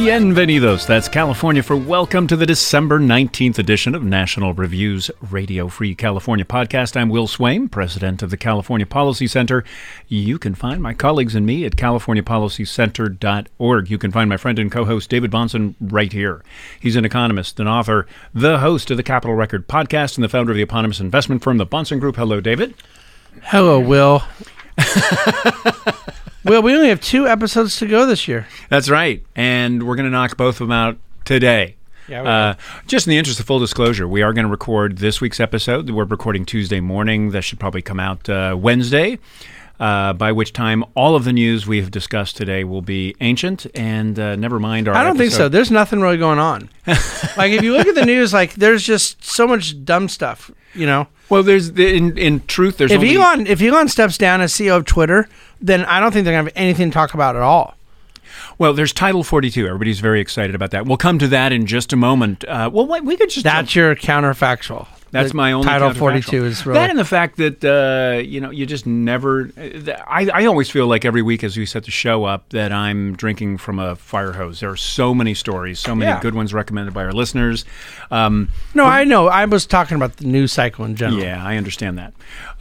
Bienvenidos. That's California for welcome to the December 19th edition of National Review's Radio Free California podcast. I'm Will Swaim, president of the California Policy Center. You can find my colleagues and me at californiapolicycenter.org. You can find my friend and co-host David Bahnsen right here. He's an economist, an author, the host of the Capital Record podcast, and the founder of the eponymous investment firm, the Bahnsen Group. Hello, David. Hello, Will. Well, we only have 2 episodes to go this year. That's right. And we're going to knock both of them out today. Yeah, just in the interest of full disclosure, we are going to record this week's episode. We're recording Tuesday morning. That should probably come out Wednesday, by which time all of the news we have discussed today will be ancient, and never mind our I don't think episode. so. There's nothing really going on. Like, if you look at the news, like, there's just so much dumb stuff, you know? Well, in truth, there's if only... If Elon steps down as CEO of Twitter, then I don't think they're going to have anything to talk about at all. Well, there's Title 42. Everybody's very excited about that. We'll come to that in just a moment. We could just... That's your counterfactual. That's my only Title counterfactual. 42 is really... That and the fact that, you just never... I always feel like every week as we set the show up that I'm drinking from a fire hose. There are so many stories, so many good ones recommended by our listeners. No, I know. I was talking about the news cycle in general. Yeah, I understand that.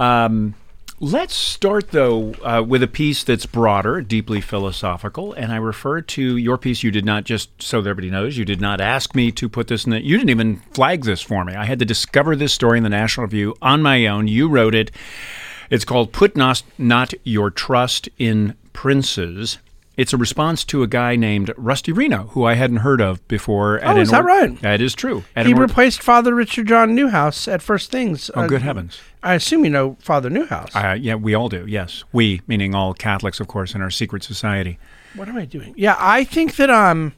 Let's start, though, with a piece that's broader, deeply philosophical, and I refer to your piece. You did not, just so that everybody knows, you did not ask me to put this in it. You didn't even flag this for me. I had to discover this story in the National Review on my own. You wrote it. It's called Put Not Your Trust in Princes. It's a response to a guy named Rusty Reno, who I hadn't heard of before. Is that right? That is true. He replaced Father Richard John Newhouse at First Things. Oh, good heavens. I assume you know Father Newhouse. Yeah, we all do, yes. We, meaning all Catholics, of course, in our secret society. What am I doing? Yeah, I think that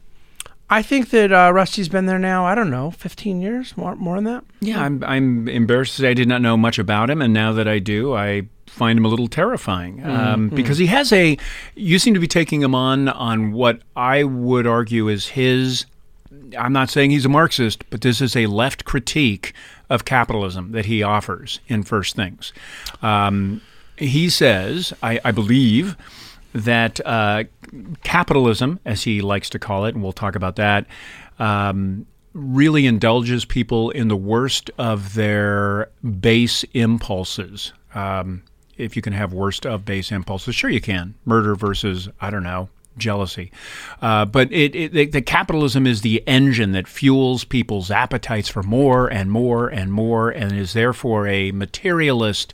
Rusty's been there now, I don't know, 15 years, more than that? Yeah, I'm embarrassed to say I did not know much about him, and now that I do, I find him a little terrifying because he has you seem to be taking him on what I would argue is his, I'm not saying he's a Marxist, but this is a left critique of capitalism that he offers in First Things. He says, I believe, that capitalism, as he likes to call it, and we'll talk about that, really indulges people in the worst of their base impulses. If you can have worst of base impulses, sure you can. Murder versus, I don't know, jealousy. But the capitalism is the engine that fuels people's appetites for more and more and more, and is therefore a materialist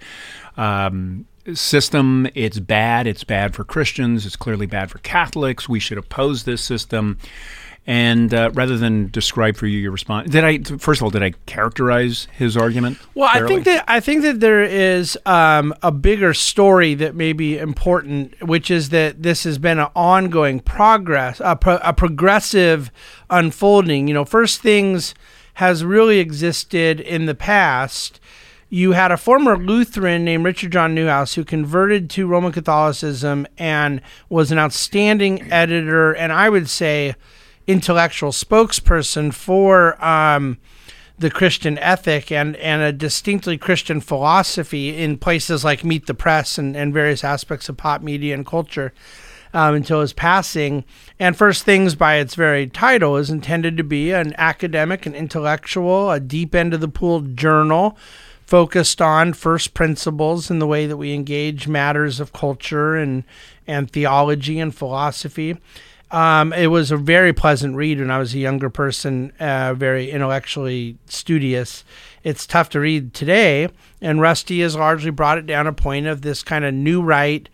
system. It's bad. It's bad for Christians. It's clearly bad for Catholics. We should oppose this system. And rather than describe for you your response, did I characterize his argument? Well, fairly? I think that there is a bigger story that may be important, which is that this has been an ongoing progress, a progressive unfolding. You know, First Things has really existed in the past. You had a former Lutheran named Richard John Newhouse who converted to Roman Catholicism and was an outstanding editor, and I would say intellectual spokesperson for the Christian ethic and a distinctly Christian philosophy in places like Meet the Press and various aspects of pop media and culture until his passing. And First Things, by its very title, is intended to be an academic and intellectual, a deep end of the pool journal focused on first principles in the way that we engage matters of culture and theology and philosophy. It was a very pleasant read when I was a younger person, very intellectually studious. It's tough to read today, and Rusty has largely brought it down a point of this kind of new right,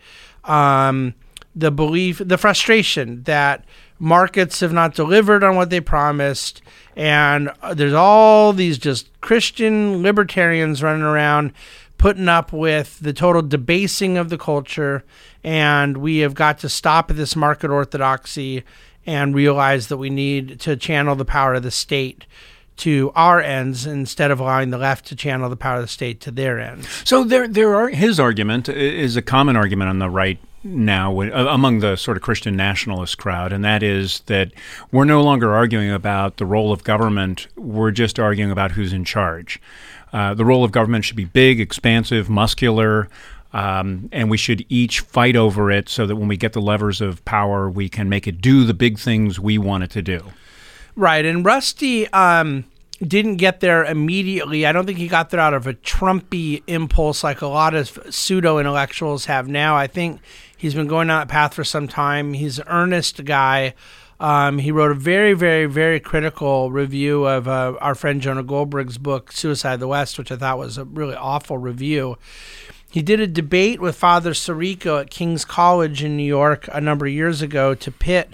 the belief, the frustration that markets have not delivered on what they promised, and there's all these just Christian libertarians running around putting up with the total debasing of the culture, and we have got to stop at this market orthodoxy and realize that we need to channel the power of the state to our ends instead of allowing the left to channel the power of the state to their ends. So his argument is a common argument on the right now among the sort of Christian nationalist crowd, and that is that we're no longer arguing about the role of government, we're just arguing about who's in charge. The role of government should be big, expansive, muscular, and we should each fight over it so that when we get the levers of power, we can make it do the big things we want it to do. Right, and Rusty didn't get there immediately. I don't think he got there out of a Trumpy impulse like a lot of pseudo-intellectuals have now. I think he's been going down that path for some time. He's an earnest guy. He wrote a very, very, very critical review of our friend Jonah Goldberg's book, Suicide of the West, which I thought was a really awful review. He did a debate with Father Sirico at King's College in New York a number of years ago to pit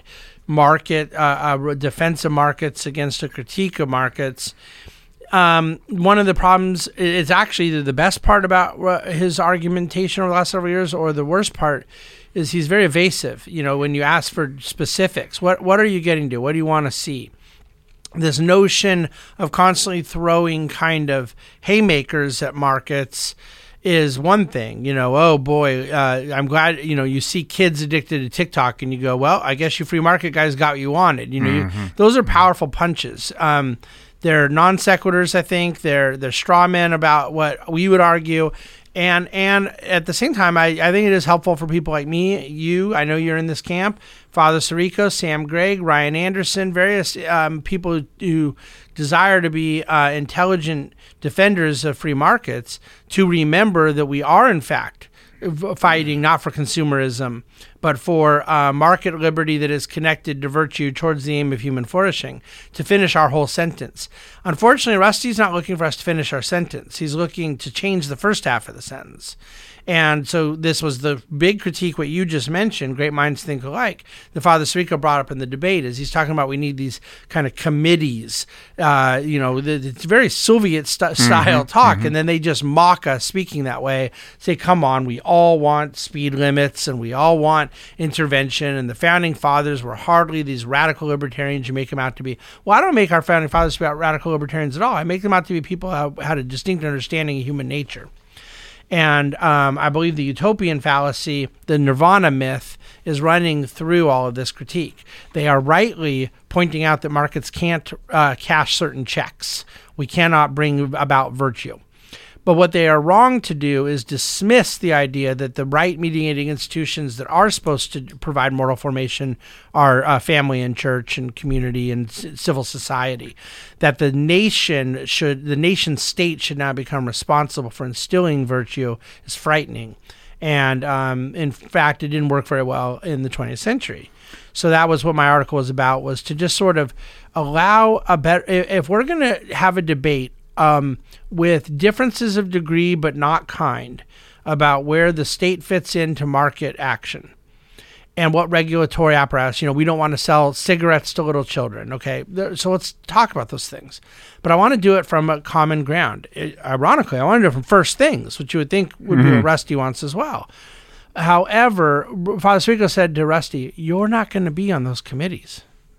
defense of markets against a critique of markets. One of the problems is actually either the best part about his argumentation over the last several years, or the worst part is he's very evasive. You know, when you ask for specifics, what are you getting to? What do you want to see? This notion of constantly throwing kind of haymakers at markets is one thing. You know, oh boy, I'm glad, you see kids addicted to TikTok and you go, well, I guess you free market guys got what you wanted. Those are powerful punches. They're non sequiturs, I think. They're straw men about what we would argue. And at the same time, I think it is helpful for people like me, you, I know you're in this camp, Father Sirico, Sam Gregg, Ryan Anderson, various people who desire to be intelligent defenders of free markets, to remember that we are, in fact, fighting not for consumerism, but for market liberty that is connected to virtue towards the aim of human flourishing. To finish our whole sentence. Unfortunately, Rusty's not looking for us to finish our sentence. He's looking to change the first half of the sentence. And so this was the big critique, what you just mentioned, great minds think alike, that Father Sirico brought up in the debate, is he's talking about we need these kind of committees, it's very Soviet style talk, and then they just mock us speaking that way, say, come on, we all want speed limits and we all want intervention, and the founding fathers were hardly these radical libertarians you make them out to be. Well, I don't make our founding fathers about radical libertarians at all. I make them out to be people who had a distinct understanding of human nature. And I believe the utopian fallacy, the nirvana myth, is running through all of this critique. They are rightly pointing out that markets can't cash certain checks. We cannot bring about virtue. But what they are wrong to do is dismiss the idea that the right mediating institutions that are supposed to provide moral formation are family and church and community and civil society. That the nation state should now become responsible for instilling virtue is frightening. And in fact, it didn't work very well in the 20th century. So that was what my article was about, was to just sort of allow a better, if we're going to have a debate with differences of degree but not kind about where the state fits into market action and what regulatory apparatus, we don't want to sell cigarettes to little children, okay? So let's talk about those things. But I want to do it from a common ground. Ironically, I want to do it from first things, which you would think would be what Rusty wants as well. However, Father Sirico said to Rusty, you're not going to be on those committees.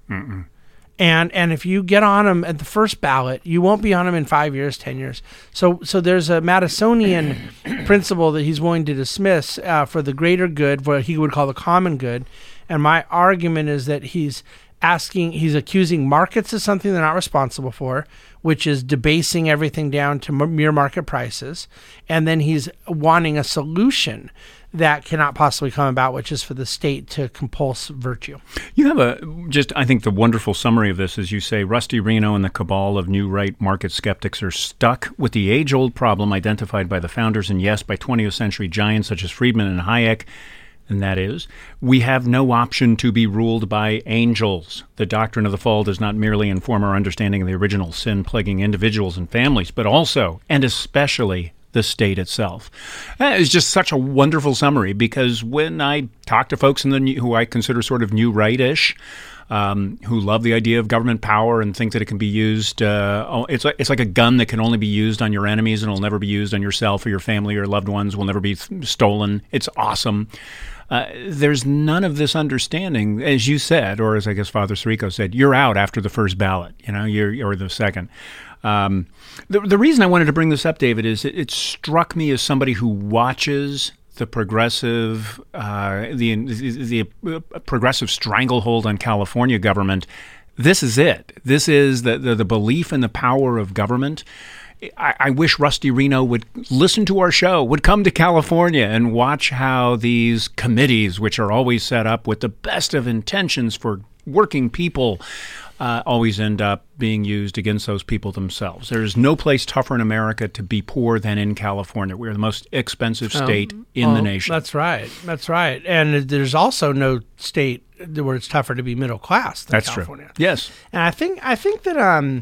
And if you get on them at the first ballot, you won't be on them in 5 years, 10 years. So there's a Madisonian principle that he's willing to dismiss for the greater good, what he would call the common good. And my argument is that he's accusing markets of something they're not responsible for, which is debasing everything down to mere market prices. And then he's wanting a solution that cannot possibly come about, which is for the state to compulse virtue. You have I think the wonderful summary of this is you say, Rusty Reno and the cabal of new right market skeptics are stuck with the age-old problem identified by the founders and, yes, by 20th century giants such as Friedman and Hayek, and that is, we have no option to be ruled by angels. The doctrine of the fall does not merely inform our understanding of the original sin plaguing individuals and families, but also, and especially, the state itself. It's just such a wonderful summary, because when I talk to folks who I consider sort of new right-ish, who love the idea of government power and think that it can be used, it's like a gun that can only be used on your enemies and will never be used on yourself or your family or loved ones, will never be stolen. It's awesome. There's none of this understanding, as you said, or as I guess Father Sirico said, you're out after the first ballot, or the second. The reason I wanted to bring this up, David, is it struck me as somebody who watches the progressive progressive stranglehold on California government this is it. This is the belief in the power of government. I wish Rusty Reno would listen to our show, would come to California and watch how these committees, which are always set up with the best of intentions for working people, always end up being used against those people themselves. There is no place tougher in America to be poor than in California. We're the most expensive state in the nation. That's right. That's right. And there's also no state where it's tougher to be middle class than California. True. Yes. And I think that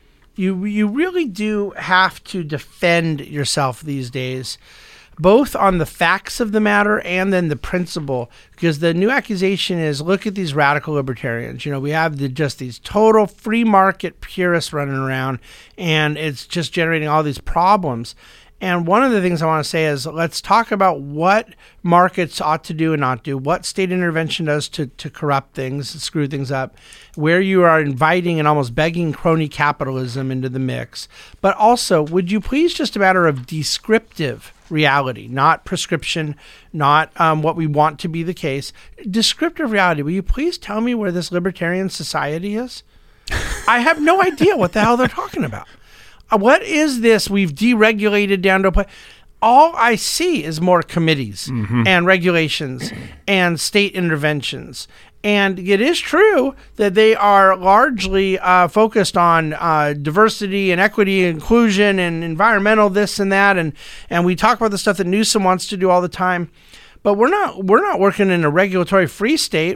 you really do have to defend yourself these days, both on the facts of the matter and then the principle, because the new accusation is, look at these radical libertarians. We have just these total free market purists running around, and it's just generating all these problems. And one of the things I want to say is, let's talk about what markets ought to do and not do, what state intervention does to corrupt things, screw things up, where you are inviting and almost begging crony capitalism into the mix. But also, would you please, just a matter of descriptive reality, not prescription, not what we want to be the case, descriptive reality, will you please tell me where this libertarian society is? I have no idea what the hell they're talking about. What is this? We've deregulated down to a point. All I see is more committees and regulations and state interventions. And it is true that they are largely focused on diversity and equity and inclusion and environmental this and that. And we talk about the stuff that Newsom wants to do all the time. But we're not working in a regulatory free state.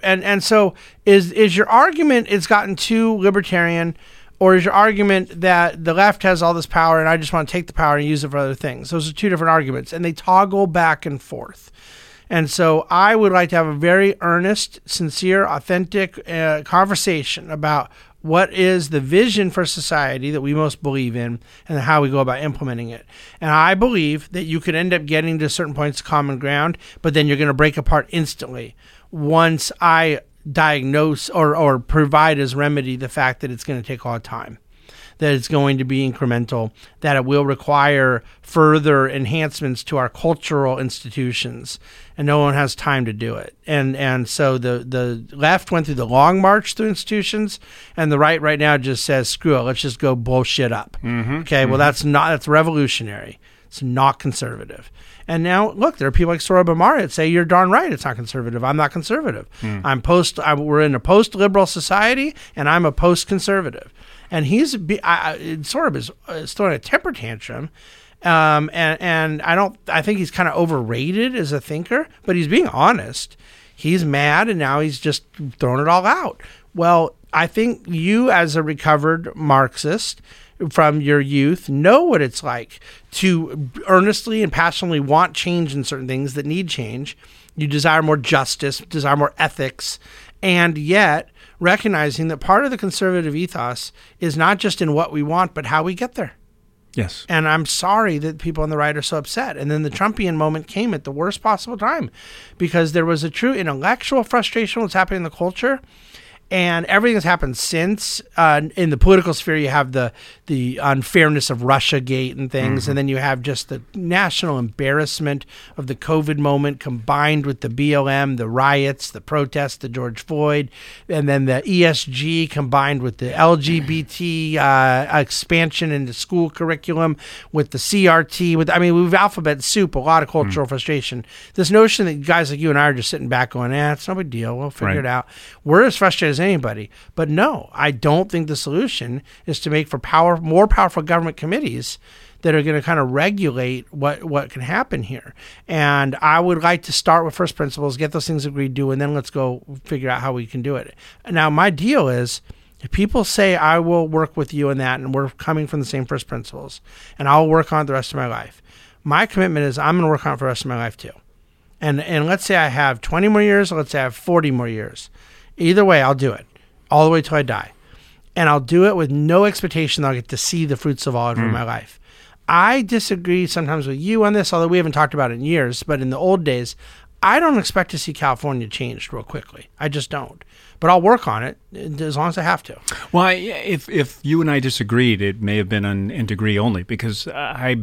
So is your argument it's gotten too libertarian? Or is your argument that the left has all this power and I just want to take the power and use it for other things? Those are two different arguments, and they toggle back and forth. And so I would like to have a very earnest, sincere, authentic conversation about what is the vision for society that we most believe in and how we go about implementing it. And I believe that you could end up getting to certain points of common ground, but then you're going to break apart instantly once I diagnose or provide as remedy the fact that it's going to take a lot of time, that it's going to be incremental, that it will require further enhancements to our cultural institutions, and no one has time to do it. And so the left went through the long march through institutions, and the right now just says, screw it, let's just go blow shit up. Well, that's revolutionary. It's not conservative. And now, look, there are people like Sohrab Ahmari that say, you're darn right, it's not conservative. I'm not conservative. We're in a post-liberal society, and I'm a post-conservative. And Sohrab is throwing a temper tantrum, and I think he's kind of overrated as a thinker, but he's being honest. He's mad, and now he's just throwing it all out. Well, I think you, as a recovered Marxist from your youth, know what it's like to earnestly and passionately want change in certain things that need change. You desire more justice, desire more ethics, and yet recognizing that part of the conservative ethos is not just in what we want, but how we get there. Yes. And I'm sorry that people on the right are so upset. And then the Trumpian moment came at the worst possible time, because there was a true intellectual frustration with what's happening in the culture. And everything that's happened since, in the political sphere, you have the unfairness of Russiagate and things, and then you have just the national embarrassment of the COVID moment combined with the BLM, the riots, the protests, the George Floyd, and then the ESG combined with the LGBT expansion into school curriculum, with the CRT. We've alphabet soup, a lot of cultural frustration. This notion that guys like you and I are just sitting back going, it's no big deal, we'll figure it out. We're as frustrated as anybody. But no, I don't think the solution is to make for more powerful government committees that are going to kind of regulate what can happen here. And I would like to start with first principles, get those things agreed to, and then let's go figure out how we can do it. Now, my deal is, if people say, I will work with you in that, and we're coming from the same first principles, and I'll work on it the rest of my life, my commitment is I'm going to work on it for the rest of my life too. And let's say I have 20 more years, or let's say I have 40 more years. Either way, I'll do it all the way till I die. And I'll do it with no expectation that I'll get to see the fruits of all over my life. I disagree sometimes with you on this, although we haven't talked about it in years. But in the old days, I don't expect to see California changed real quickly. I just don't. But I'll work on it as long as I have to. Well, if you and I disagreed, it may have been in degree only, because I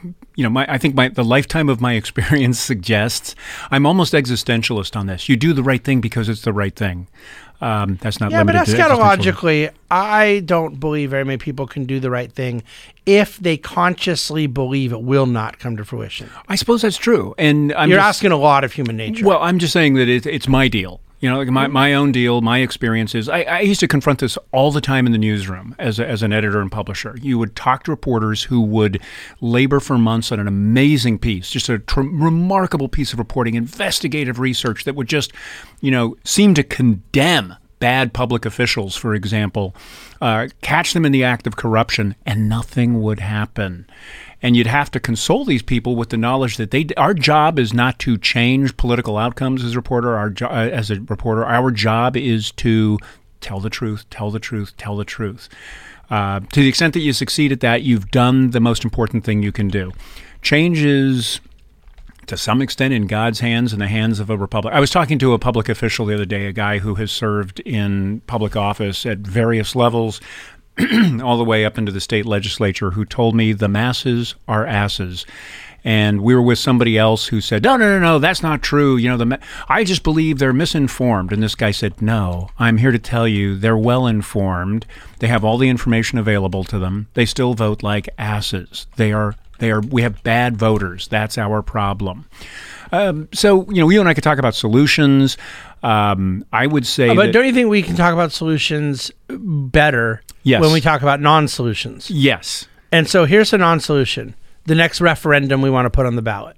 think the lifetime of my experience suggests I'm almost existentialist on this. You do the right thing because it's the right thing. That's not Yeah, but limited to existentialism. eschatologically, I don't believe very many people can do the right thing if they consciously believe it will not come to fruition. I suppose that's true. And You're asking a lot of human nature. Well, I'm just saying that it's my deal. You know, like my own deal, my experiences. I used to confront this all the time in the newsroom as an editor and publisher. You would talk to reporters who would labor for months on an amazing piece, just a remarkable piece of reporting, investigative research that would just, seem to condemn bad public officials, for example, catch them in the act of corruption, and nothing would happen. And you'd have to console these people with the knowledge that our job is not to change political outcomes as a reporter. Our job is to tell the truth, tell the truth, tell the truth. To the extent that you succeed at that, you've done the most important thing you can do. Change is, to some extent, in God's hands and the hands of a republic. I was talking to a public official the other day, a guy who has served in public office at various levels, all the way up into the state legislature, who told me the masses are asses. And we were with somebody else who said, no, that's not true. I just believe they're misinformed. And this guy said, no, I'm here to tell you they're well informed. They have all the information available to them. They still vote like asses. We have bad voters. That's our problem. So, you and I could talk about solutions. I would say but don't you think we can talk about solutions better Yes. when we talk about non-solutions? Yes. And so here's a non-solution. The next referendum we want to put on the ballot.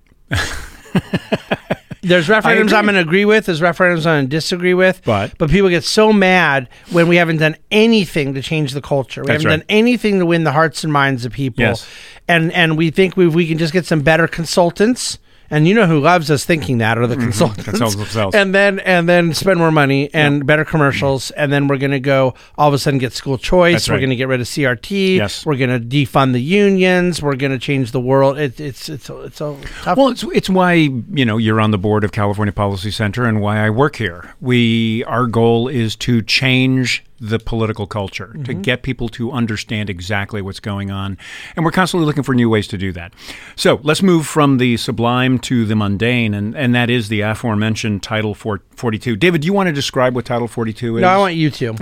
There's referendums I'm going to agree with. There's referendums I'm going to disagree with. But people get so mad when we haven't done anything to change the culture. We haven't done anything to win the hearts and minds of people. Yes. And we think we can just get some better consultants. And you know who loves us thinking that are the consultants. Consultants themselves. And then spend more money and better commercials. And then we're going to go all of a sudden get school choice. That's right. We're going to get rid of CRT. Yes. We're going to defund the unions. We're going to change the world. It's a tough. Well, it's why you're on the board of California Policy Center and why I work here. Our goal is to change the political culture, to get people to understand exactly what's going on. And we're constantly looking for new ways to do that. So let's move from the sublime to the mundane, and that is the aforementioned Title 42. David, do you want to describe what Title 42 is? No, I want you to.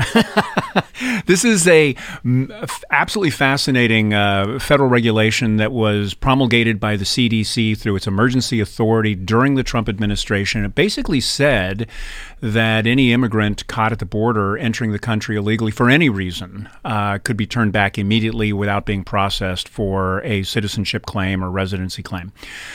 This is a absolutely fascinating federal regulation that was promulgated by the CDC through its emergency authority during the Trump administration. It basically said that any immigrant caught at the border entering the country illegally for any reason could be turned back immediately without being processed for a citizenship claim or residency claim.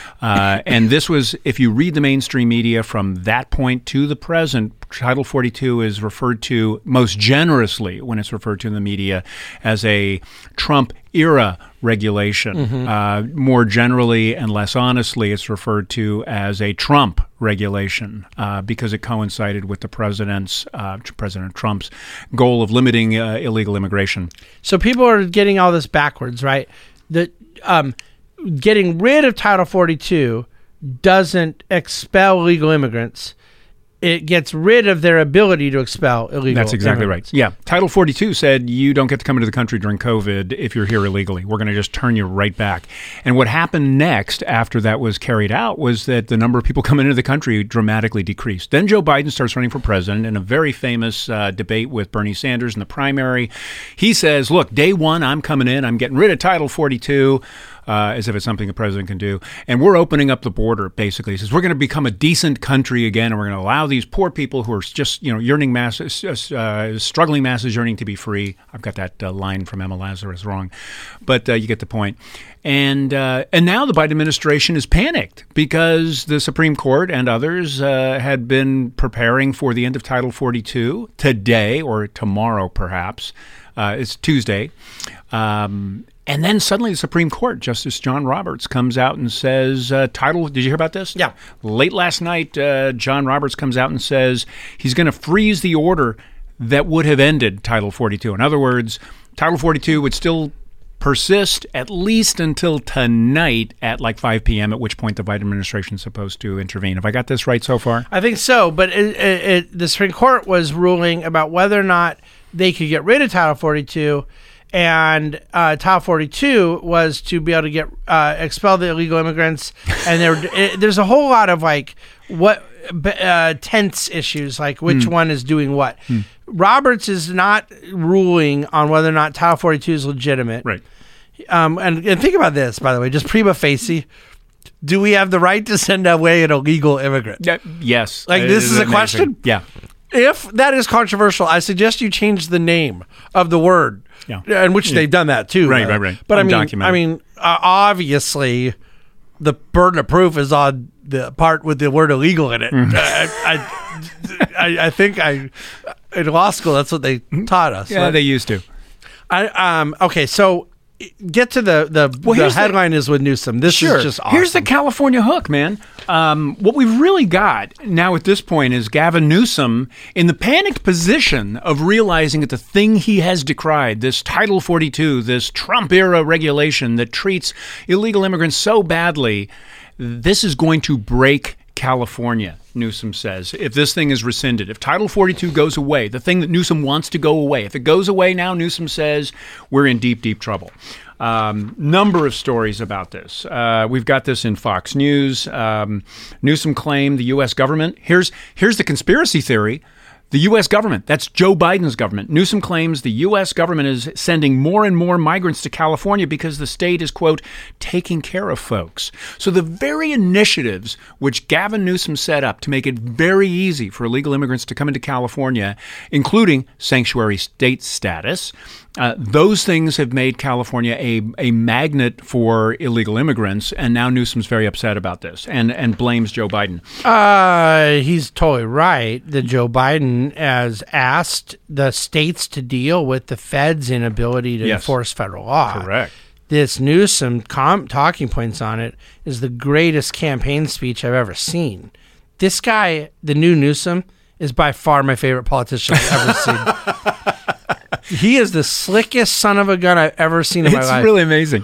And this was, if you read the mainstream media from that point to the present, Title 42 is referred to most generously when it's referred to in the media as a Trump-era regulation. More generally and less honestly, it's referred to as a Trump regulation because it coincided with the President Trump's goal of limiting illegal immigration. So people are getting all this backwards, right? That getting rid of Title 42 doesn't expel illegal immigrants. It gets rid of their ability to expel illegal That's exactly immigrants. right. Yeah. Title 42 said you don't get to come into the country during COVID if you're here illegally. We're going to just turn you right back. And what happened next after that was carried out was that the number of people coming into the country dramatically decreased. Then Joe Biden starts running for president in a very famous debate with Bernie Sanders in the primary. He says, look, day one, I'm coming in. I'm getting rid of Title 42. As if it's something a president can do. And we're opening up the border, basically. He says, we're going to become a decent country again, and we're going to allow these poor people who are just, yearning masses, struggling masses yearning to be free. I've got that line from Emma Lazarus wrong. But you get the point. And now the Biden administration is panicked because the Supreme Court and others had been preparing for the end of Title 42 today or tomorrow, perhaps. It's Tuesday. And then suddenly the Supreme Court, Justice John Roberts, comes out and says, did you hear about this? Yeah. Late last night, John Roberts comes out and says he's going to freeze the order that would have ended Title 42. In other words, Title 42 would still persist at least until tonight at like 5 p.m., at which point the Biden administration is supposed to intervene. Have I got this right so far? I think so, but the Supreme Court was ruling about whether or not they could get rid of Title 42, and Title 42 was to be able to get expel the illegal immigrants. And there's a whole lot of like, what tense issues, like which one is doing what. Roberts is not ruling on whether or not Title 42 is legitimate. Right. And think about this, by the way, just prima facie. Do we have the right to send away an illegal immigrant? Yes. Like, this is a amazing. question? Yeah. If that is controversial, I suggest you change the name of the word. Yeah. And which they've done that too. Right. But Undocumented. Obviously, the burden of proof is on the part with the word illegal in it. I think in law school that's what they taught us. Yeah, right? they used to. Okay, so get to the headline is with Newsom. This is just awesome. Here's the California hook, man. What we've really got now at this point is Gavin Newsom in the panicked position of realizing that the thing he has decried, this Title 42, this Trump-era regulation that treats illegal immigrants so badly, this is going to break California, Newsom says, if this thing is rescinded. If Title 42 goes away, the thing that Newsom wants to go away, if it goes away now, Newsom says, we're in deep, deep trouble. Number of stories about this. We've got this in Fox News. Newsom claimed the U.S. government. Here's the conspiracy theory. The U.S. government, that's Joe Biden's government. Newsom claims the U.S. government is sending more and more migrants to California because the state is, quote, taking care of folks. So the very initiatives which Gavin Newsom set up to make it very easy for illegal immigrants to come into California, including sanctuary state status, those things have made California a magnet for illegal immigrants, and now Newsom's very upset about this and blames Joe Biden. He's totally right that Joe Biden has asked the states to deal with the Fed's inability to enforce federal law. Correct. This Newsom talking points on it is the greatest campaign speech I've ever seen. This guy, the new Newsom, is by far my favorite politician I've ever seen. He is the slickest son of a gun I've ever seen in my life. It's really amazing.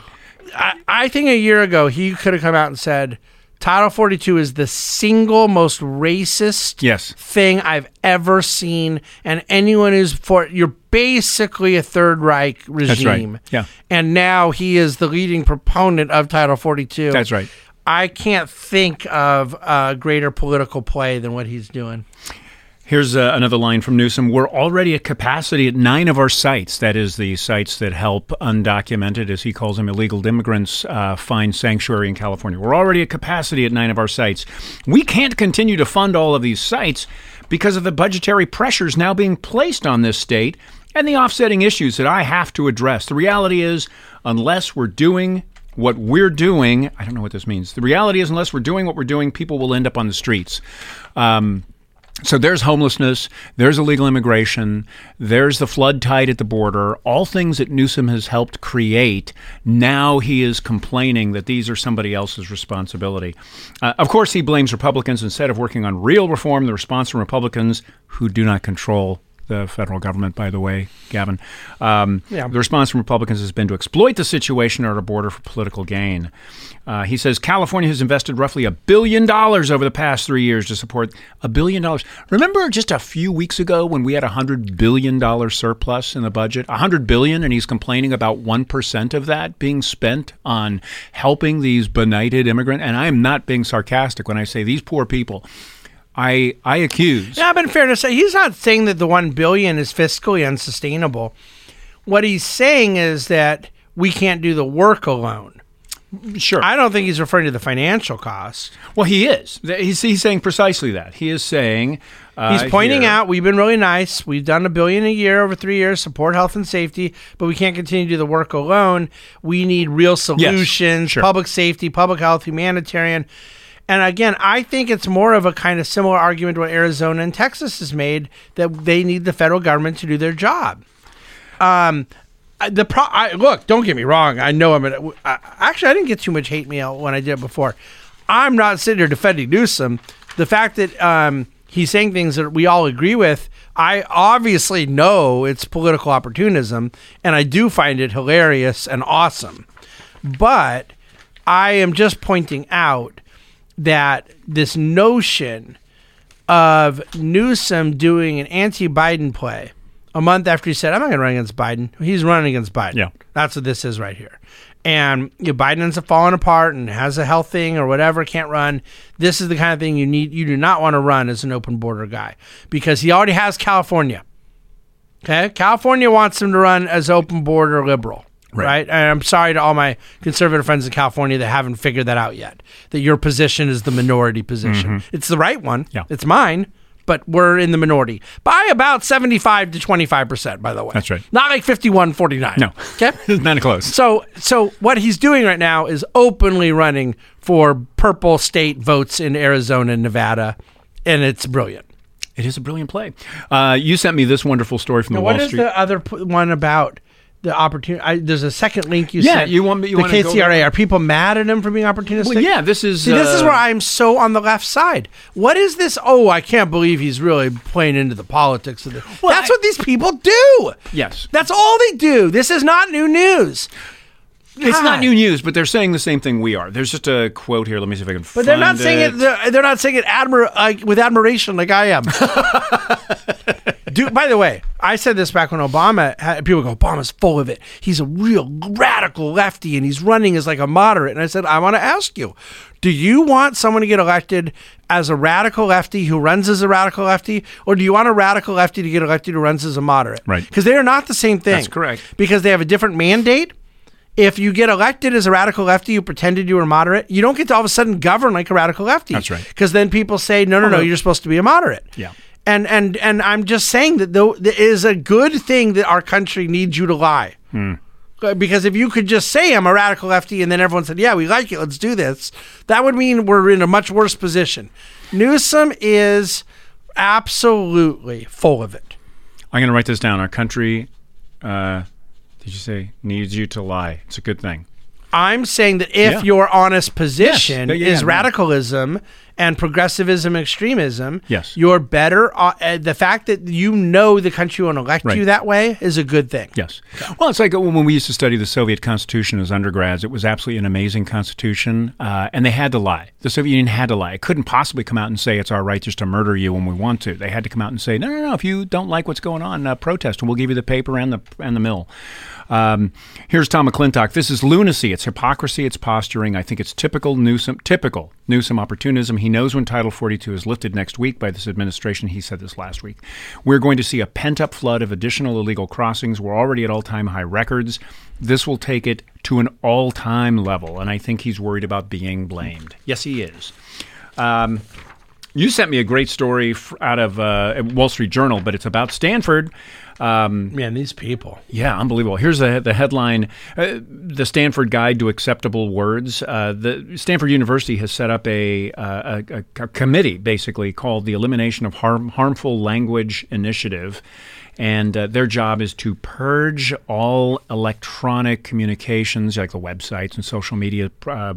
I think a year ago he could have come out and said, Title 42 is the single most racist thing I've ever seen, and anyone who's for you're basically a Third Reich regime. That's right. Yeah. And now he is the leading proponent of Title 42. That's right. I can't think of a greater political play than what he's doing. Here's another line from Newsom. We're already at capacity at 9 of our sites. That is the sites that help undocumented, as he calls them, illegal immigrants find sanctuary in California. We're already at capacity at 9 of our sites. We can't continue to fund all of these sites because of the budgetary pressures now being placed on this state and the offsetting issues that I have to address. The reality is, unless we're doing what we're doing, I don't know what this means. The reality is, unless we're doing what we're doing, people will end up on the streets. So there's homelessness, there's illegal immigration, there's the flood tide at the border, all things that Newsom has helped create. Now he is complaining that these are somebody else's responsibility. Of course, he blames Republicans instead of working on real reform. The response from Republicans, who do not control the federal government, by the way, Gavin. The response from Republicans has been to exploit the situation at our border for political gain. He says California has invested roughly $1 billion over the past 3 years to support $1 billion. Remember just a few weeks ago when we had a $100 billion surplus in the budget? $100 billion, and he's complaining about 1% of that being spent on helping these benighted immigrants. And I am not being sarcastic when I say these poor people. I accuse. Yeah, but in fairness, he's not saying that the $1 billion is fiscally unsustainable. What he's saying is that we can't do the work alone. Sure. I don't think he's referring to the financial cost. Well, he is. He's saying precisely that. He is saying... he's pointing out, we've been really nice. We've done $1 billion a year over 3 years, support health and safety, but we can't continue to do the work alone. We need real solutions, public safety, public health, humanitarian. And again, I think it's more of a kind of similar argument to what Arizona and Texas has made, that they need the federal government to do their job. Look, don't get me wrong. I know actually, I didn't get too much hate mail when I did it before. I'm not sitting here defending Newsom. The fact that he's saying things that we all agree with, I obviously know it's political opportunism, and I do find it hilarious and awesome. But I am just pointing out that this notion of Newsom doing an anti-Biden play A month after he said, I'm not going to run against Biden. He's running against Biden. Yeah. That's what this is right here. And Biden ends up falling apart and has a health thing or whatever, can't run. This is the kind of thing you need. You do not want to run as an open border guy because he already has California. Okay? California wants him to run as open border liberal. Right. And I'm sorry to all my conservative friends in California that haven't figured that out yet, that your position is the minority position. It's the right one. Yeah. It's mine, but we're in the minority by about 75 to 25%, by the way. That's right. Not like 51-49. No. Okay? It's not close. So what he's doing right now is openly running for purple state votes in Arizona and Nevada, and it's brilliant. It is a brilliant play. You sent me this wonderful story from the Wall Street. What is the other one about? The opportunity. There's a second link you Yeah, sent. you want the to go KCRA. there? Are people mad at him for being opportunistic? Well, yeah, this is... See, this is where I'm so on the left side. What is this? Oh, I can't believe he's really playing into the politics of this. Well, That's what these people do. Yes. That's all they do. This is not new news. It's God. not new news, but they're saying the same thing we are. There's just a quote here. Let me see if I can find it. But they're not saying it. They're not saying it with admiration like I am. Dude, by the way, I said this back when Obama had, people go, Obama's full of it. He's a real radical lefty and he's running as like a moderate. And I said, I want to ask you, do you want someone to get elected as a radical lefty who runs as a radical lefty? Or do you want a radical lefty to get elected who runs as a moderate? Right. Because they are not the same thing. That's correct. Because they have a different mandate. If you get elected as a radical lefty who pretended you were moderate, you don't get to all of a sudden govern like a radical lefty. That's right. Because then people say, no, you're supposed to be a moderate. Yeah. And I'm just saying that though it is a good thing that our country needs you to lie. Because if you could just say I'm a radical lefty and then everyone said, yeah, we like it, let's do this, that would mean we're in a much worse position. Newsom is absolutely full of it. I'm going to write this down. Our country, did you say, needs you to lie. It's a good thing. I'm saying that if your honest position is no. radicalism and progressivism and extremism, Yes. you're better. The fact that you know the country won't elect Right. you that way is a good thing. Yes. Well, it's like when we used to study the Soviet Constitution as undergrads, it was absolutely an amazing constitution, and they had to lie. The Soviet Union had to lie. It couldn't possibly come out and say it's our right just to murder you when we want to. They had to come out and say, no, if you don't like what's going on, protest, and we'll give you the paper and the mill. Here's Tom McClintock. This is lunacy. It's hypocrisy. It's posturing. I think it's typical Newsom opportunism. He knows when Title 42 is lifted next week by this administration. He said this last week. We're going to see a pent-up flood of additional illegal crossings. We're already at all-time high records. This will take it to an all-time level, and I think he's worried about being blamed. Yes, he is. You sent me a great story out of Wall Street Journal, but it's about Stanford. Man, these people. Yeah, unbelievable. Here's the headline, The Stanford Guide to Acceptable Words. The Stanford University has set up a committee, basically, called the Elimination of Harmful Language Initiative. And their job is to purge all electronic communications, like the websites and social media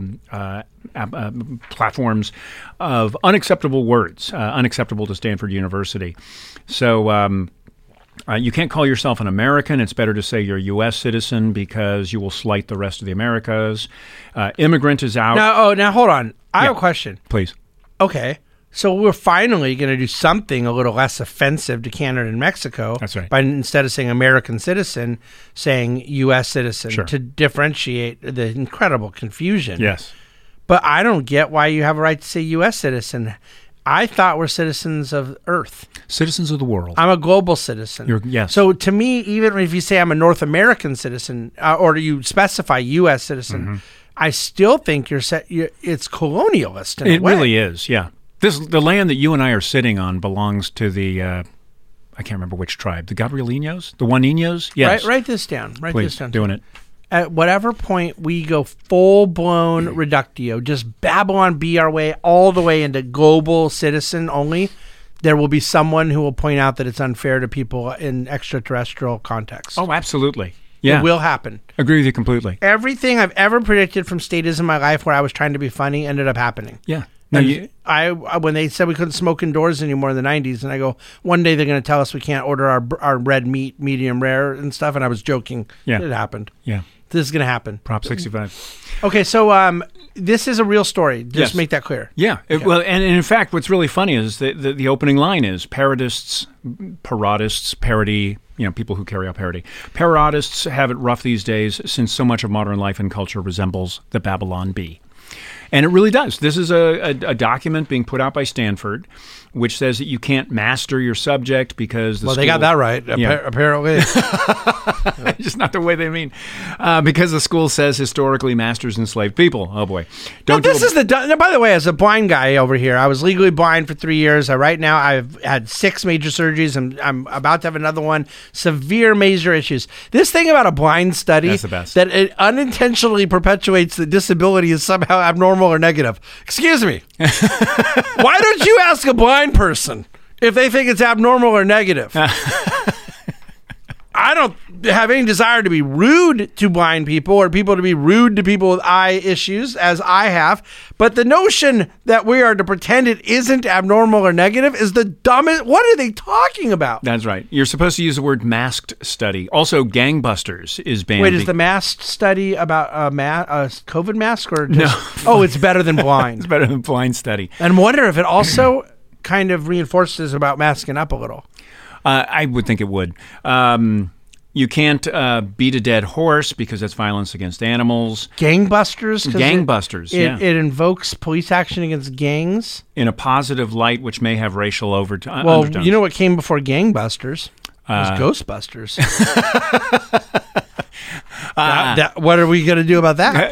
platforms, of unacceptable words, unacceptable to Stanford University. So you can't call yourself an American. It's better to say you're a U.S. citizen because you will slight the rest of the Americas. Immigrant is out. Now hold on. I have a question. Please. Okay. So we're finally going to do something a little less offensive to Canada and Mexico. That's right. By instead of saying American citizen, saying U.S. citizen to differentiate the incredible confusion. Yes. But I don't get why you have a right to say U.S. citizen. I thought we're citizens of Earth. Citizens of the world. I'm a global citizen. Yes. So to me, even if you say I'm a North American citizen or you specify U.S. citizen, I still think it's colonialist in a way. It really is, yeah. The land that you and I are sitting on belongs to the, I can't remember which tribe, the Gabrielinos? The Juaninos? Yes. Write this down. Please, doing it. At whatever point we go full-blown reductio, just Babylon be our way all the way into global citizen only, there will be someone who will point out that it's unfair to people in extraterrestrial contexts. Oh, absolutely. Yeah. It will happen. Agree with you completely. Everything I've ever predicted from status in my life where I was trying to be funny ended up happening. Yeah. No, I when they said we couldn't smoke indoors anymore in the 90s, and I go, one day they're going to tell us we can't order our red meat medium rare and stuff, and I was joking. Yeah. It happened. Yeah. This is going to happen. Prop 65. Okay, so this is a real story. Just Yes. make that clear. Yeah. Well, and in fact, what's really funny is that the opening line is parodists, parody, people who carry out parody. Parodists have it rough these days since so much of modern life and culture resembles the Babylon Bee. And it really does. This is a document being put out by Stanford, which says that you can't master your subject because They got that right, apparently. Just not the way they mean. Because the school says historically masters enslaved people. Oh, boy. By the way, as a blind guy over here, I was legally blind for 3 years. Right now, I've had 6 major surgeries. I'm about to have another one. Severe major issues. This thing about a blind study, that's the best. That it unintentionally perpetuates that disability is somehow abnormal or negative. Excuse me. Why don't you ask a blind person if they think it's abnormal or negative? I don't have any desire to be rude to blind people or people to be rude to people with eye issues, as I have. But the notion that we are to pretend it isn't abnormal or negative is the dumbest. What are they talking about? That's right. You're supposed to use the word masked study. Also, gangbusters is banned. Wait, is the masked study about a COVID mask or just, no? Oh, it's better than blind. It's better than blind study. And wonder if it also kind of reinforces about masking up a little. I would think it would. You can't beat a dead horse because that's violence against animals. Gangbusters? Gangbusters, It invokes police action against gangs. In a positive light, which may have racial undertones. Well, you know what came before gangbusters? It was Ghostbusters. What are we going to do about that?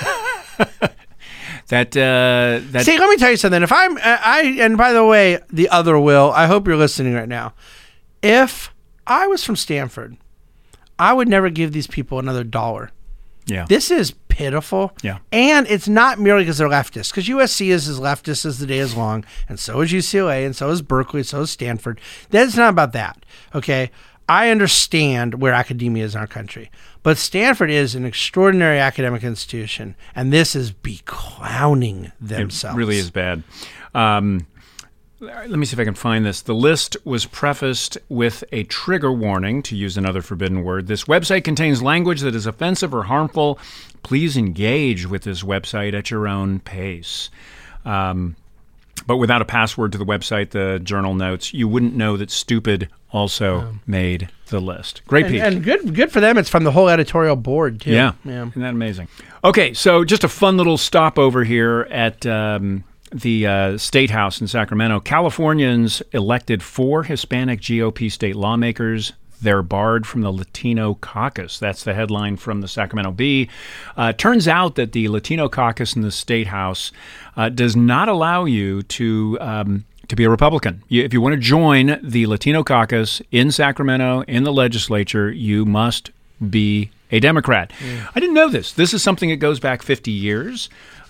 See, let me tell you something. If and by the way, the other Will, I hope you're listening right now. If I was from Stanford, I would never give these people another dollar. Yeah. This is pitiful. Yeah. And it's not merely because they're leftists, because USC is as leftist as the day is long, and so is UCLA, and so is Berkeley, so is Stanford. That's not about that. Okay. I understand where academia is in our country, but Stanford is an extraordinary academic institution, and this is beclowning themselves. It really is bad. Let me see if I can find this. The list was prefaced with a trigger warning, to use another forbidden word. This website contains language that is offensive or harmful. Please engage with this website at your own pace. But without a password to the website, the journal notes, you wouldn't know that stupid also made the list. Great piece. And good for them. It's from the whole editorial board, too. Yeah. Isn't that amazing? Okay, so just a fun little stopover here at the State House in Sacramento. Californians elected 4 Hispanic GOP state lawmakers. They're barred from the Latino caucus. That's the headline from the Sacramento Bee. Turns out that the Latino caucus in the State House does not allow you to be a Republican. If you want to join the Latino caucus in Sacramento, in the legislature, you must be a Democrat. I didn't know this. This is something that goes back 50 years.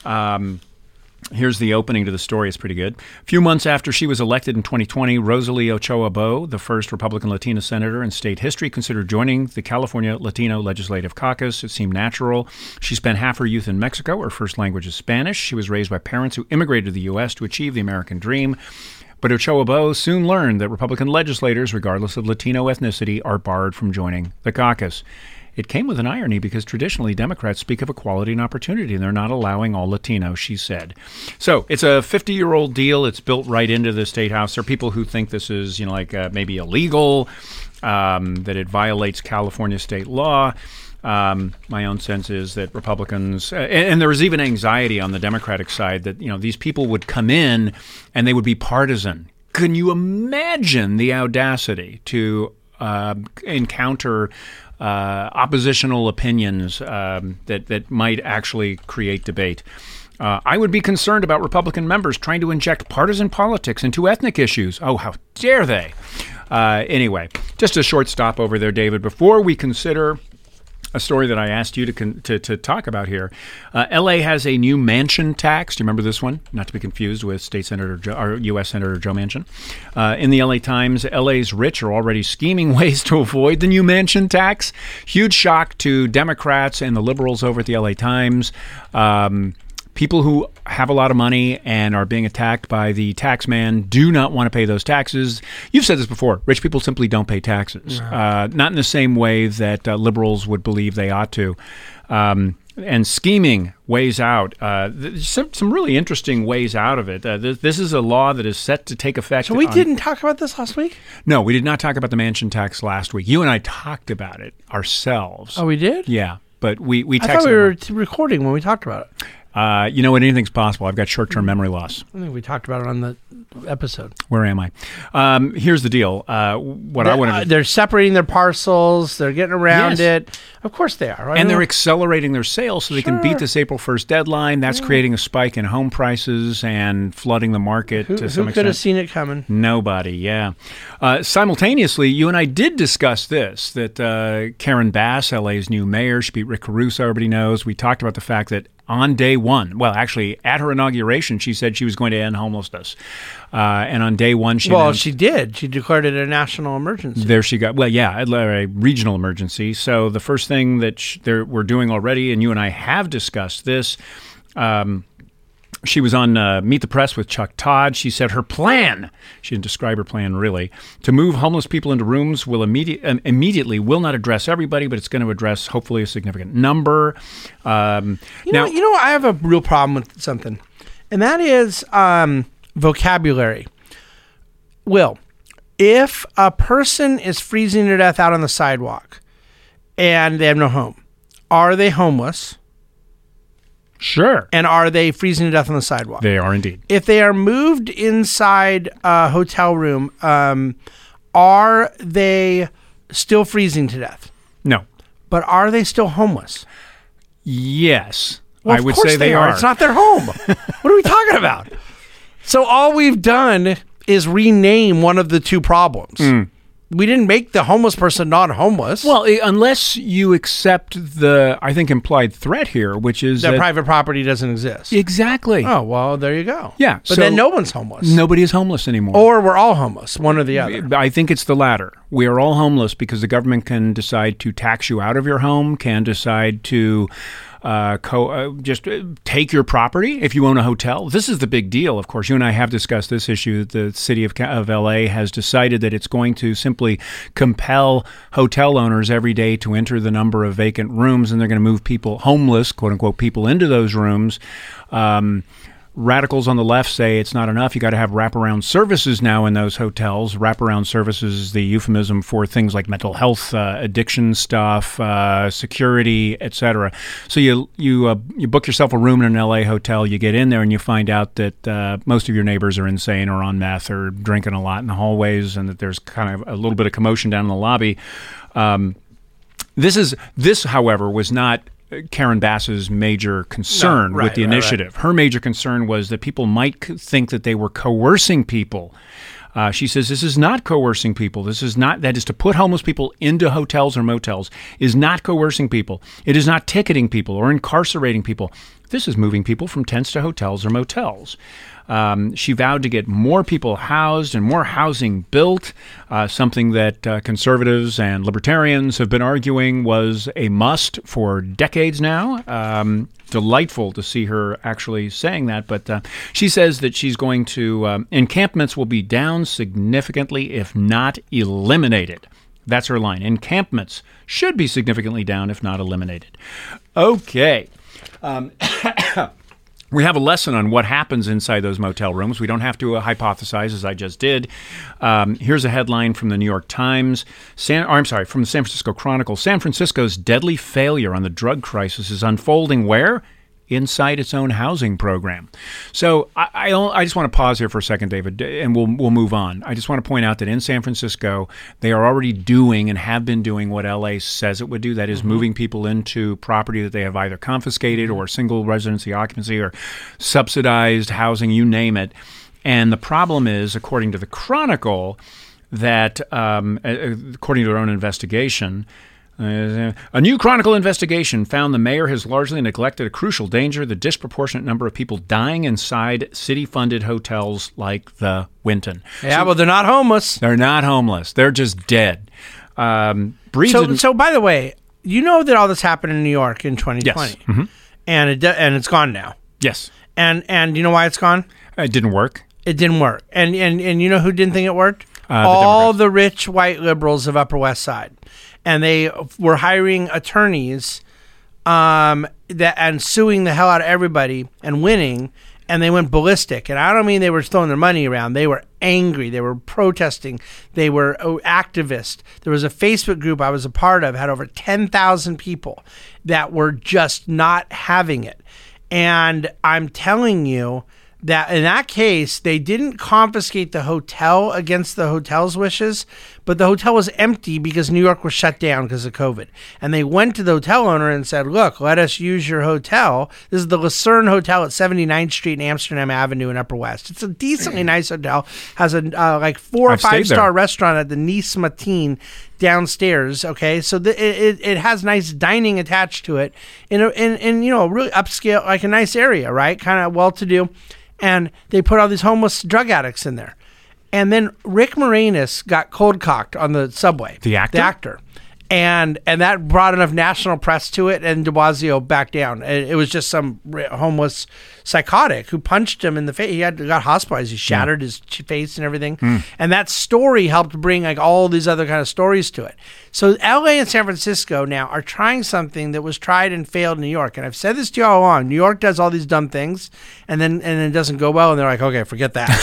Here's the opening to the story. It's pretty good. A few months after she was elected in 2020, Rosalie Ochoa Bo, the first Republican Latina senator in state history, considered joining the California Latino Legislative Caucus. It seemed natural. She spent half her youth in Mexico. Her first language is Spanish. She was raised by parents who immigrated to the U.S. to achieve the American dream. But Ochoa Bo soon learned that Republican legislators, regardless of Latino ethnicity, are barred from joining the caucus. It came with an irony because traditionally Democrats speak of equality and opportunity, and they're not allowing all Latinos, she said. So it's a 50-year-old deal. It's built right into the State House. There are people who think this is, maybe illegal, that it violates California state law. My own sense is that Republicans, and there was even anxiety on the Democratic side that, these people would come in and they would be partisan. Can you imagine the audacity to encounter oppositional opinions that might actually create debate? I would be concerned about Republican members trying to inject partisan politics into ethnic issues. Oh, how dare they? Anyway, just a short stop over there, David, before we consider a story that I asked you to talk about here. L.A. has a new mansion tax. Do you remember this one? Not to be confused with State Senator or U.S. Senator Joe Manchin. In the L.A. Times, L.A.'s rich are already scheming ways to avoid the new mansion tax. Huge shock to Democrats and the liberals over at the L.A. Times. People who have a lot of money and are being attacked by the tax man do not want to pay those taxes. You've said this before. Rich people simply don't pay taxes. Not in the same way that liberals would believe they ought to. And scheming ways out. Some really interesting ways out of it. This is a law that is set to take effect. So we didn't talk about this last week? No, we did not talk about the mansion tax last week. You and I talked about it ourselves. Oh, we did? Yeah, but we texted. I thought we were recording when we talked about it. You know what? Anything's possible. I've got short-term memory loss. I think we talked about it on the episode. Where am I? Here's the deal. I wanted. They're separating their parcels. They're getting around it. Of course they are. And they're accelerating their sales so they can beat this April 1st deadline. That's creating a spike in home prices and flooding the market to some extent. Who could have seen it coming? Nobody, yeah. Simultaneously, you and I did discuss this, that Karen Bass, LA's new mayor, she beat Rick Caruso, everybody knows. We talked about the fact that on day one, well, actually, at her inauguration, she said she was going to end homelessness. And on day one, she did. She declared it a national emergency. There she got. Well, yeah, a regional emergency. So the first thing that we're doing already, and you and I have discussed this, she was on Meet the Press with Chuck Todd. She said her plan, she didn't describe her plan really, to move homeless people into rooms will immediately will not address everybody, but it's going to address hopefully a significant number. I have a real problem with something, and that is vocabulary. Will, if a person is freezing to death out on the sidewalk and they have no home, are they homeless? Sure. And are they freezing to death on the sidewalk? They are indeed. If they are moved inside a hotel room, are they still freezing to death? No. But are they still homeless? Yes. Well, I would say they are. It's not their home. What are we talking about? So all we've done is rename one of the two problems. We didn't make the homeless person not homeless. Well, unless you accept the, I think, implied threat here, which is that private property doesn't exist. Exactly. Oh, well, there you go. Yeah. But then no one's homeless. Nobody is homeless anymore. Or we're all homeless, one or the other. I think it's the latter. We are all homeless because the government can decide to tax you out of your home, can decide to just take your property if you own a hotel. This is the big deal, of course. You and I have discussed this issue. The city of LA has decided that it's going to simply compel hotel owners every day to enter the number of vacant rooms, and they're going to move people, homeless, quote unquote, people into those rooms. Radicals on the left say it's not enough. You got to have wraparound services now in those hotels. Wraparound services is the euphemism for things like mental health, addiction stuff, security, etc. So you book yourself a room in an LA hotel. You get in there and you find out that most of your neighbors are insane or on meth or drinking a lot in the hallways, and that there's kind of a little bit of commotion down in the lobby. This, however, was not Karen Bass's major concern with the initiative. Her major concern was that people might think that they were coercing people. She says this is not coercing people. That is to put homeless people into hotels or motels is not coercing people. It is not ticketing people or incarcerating people. This is moving people from tents to hotels or motels. She vowed to get more people housed and more housing built, something that conservatives and libertarians have been arguing was a must for decades now. Delightful to see her actually saying that. But she says that she's going to, encampments will be down significantly, if not eliminated. That's her line. Encampments should be significantly down, if not eliminated. Okay. We have a lesson on what happens inside those motel rooms. We don't have to hypothesize, as I just did. Here's a headline from the New York Times. From the San Francisco Chronicle. San Francisco's deadly failure on the drug crisis is unfolding where? Inside its own housing program. So I just want to pause here for a second, David, and we'll move on. I just want to point out that in San Francisco, they are already doing and have been doing what LA says it would do. That is moving people into property that they have either confiscated or single residency occupancy or subsidized housing, you name it. And the problem is, according to the Chronicle, that according to their own investigation, a new Chronicle investigation found the mayor has largely neglected a crucial danger, the disproportionate number of people dying inside city-funded hotels like the Winton. Yeah, well, they're not homeless. They're not homeless. They're just dead. So, by the way, you know that all this happened in New York in 2020. Yes. Mm-hmm. And it's gone now. Yes. And you know why it's gone? It didn't work. It didn't work. And you know who didn't think it worked? All the rich white liberals of Upper West Side. And they were hiring attorneys and suing the hell out of everybody and winning, and they went ballistic. And I don't mean they were throwing their money around. They were angry. They were protesting. They were activists. There was a Facebook group I was a part of, had over 10,000 people that were just not having it. And I'm telling you that in that case, they didn't confiscate the hotel against the hotel's wishes, but the hotel was empty because New York was shut down because of COVID. And they went to the hotel owner and said, look, let us use your hotel. This is the Lucerne Hotel at 79th Street and Amsterdam Avenue in Upper West. It's a decently nice hotel. Has a like 4 or 5-star restaurant at the Nice Matin downstairs. Okay, so it has nice dining attached to it in you know, a really upscale, like a nice area, right? Kind of well-to-do. And they put all these homeless drug addicts in there. And then Rick Moranis got cold cocked on the subway. The actor? The actor. And that brought enough national press to it, and de Blasio backed down. It was just some homeless psychotic who punched him in the face. He got hospitalized. He shattered his face and everything. And that story helped bring like all these other kind of stories to it. So LA and San Francisco now are trying something that was tried and failed in New York. And I've said this to you all along. New York does all these dumb things, and then it doesn't go well, and they're like, okay, forget that.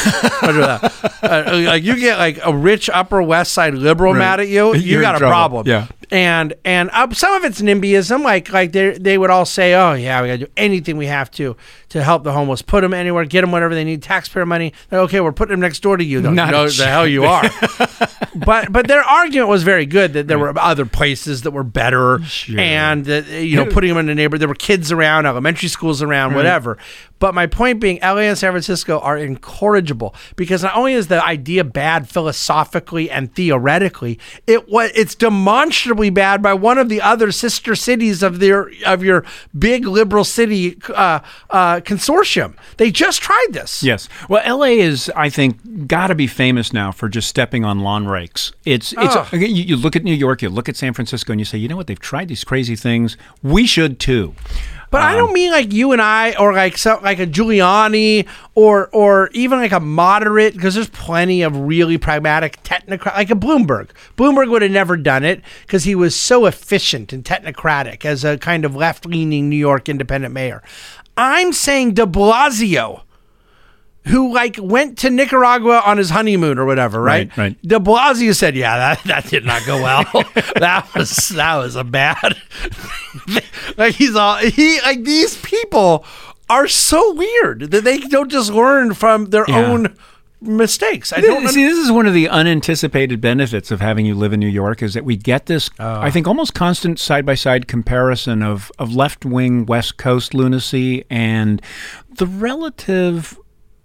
Like you get like a rich Upper West Side liberal mad at you, you got a problem. Yeah. And some of it's NIMBYism, like they would all say, oh yeah, we gotta do anything we have to help the homeless, put them anywhere, get them whatever they need, taxpayer money. They're, okay, we're putting them next door to you. Though. You know the hell you are. But their argument was very good that there were other places that were better, and that, you know, putting them in the neighborhood. There were kids around, elementary schools around, whatever. But my point being, LA and San Francisco are incorrigible because not only is the idea bad philosophically and theoretically, it's demonstrably bad by one of the other sister cities of your big liberal city consortium. They just tried this. Yes. Well, LA is, I think, got to be famous now for just stepping on lawn rakes. You look at New York, you look at San Francisco, and you say, you know what? They've tried these crazy things. We should too. But I don't mean like you and I, or like a Giuliani, or even like a moderate, because there's plenty of really pragmatic technocrat, like a Bloomberg. Bloomberg would have never done it because he was so efficient and technocratic as a kind of left-leaning New York independent mayor. I'm saying de Blasio, who like went to Nicaragua on his honeymoon or whatever, right? Right. De Blasio said, "Yeah, that did not go well. that was a bad." Like these people are so weird that they don't just learn from their own mistakes. This is one of the unanticipated benefits of having you live in New York is that we get this, I think, almost constant side-by-side comparison of left-wing West Coast lunacy and the relative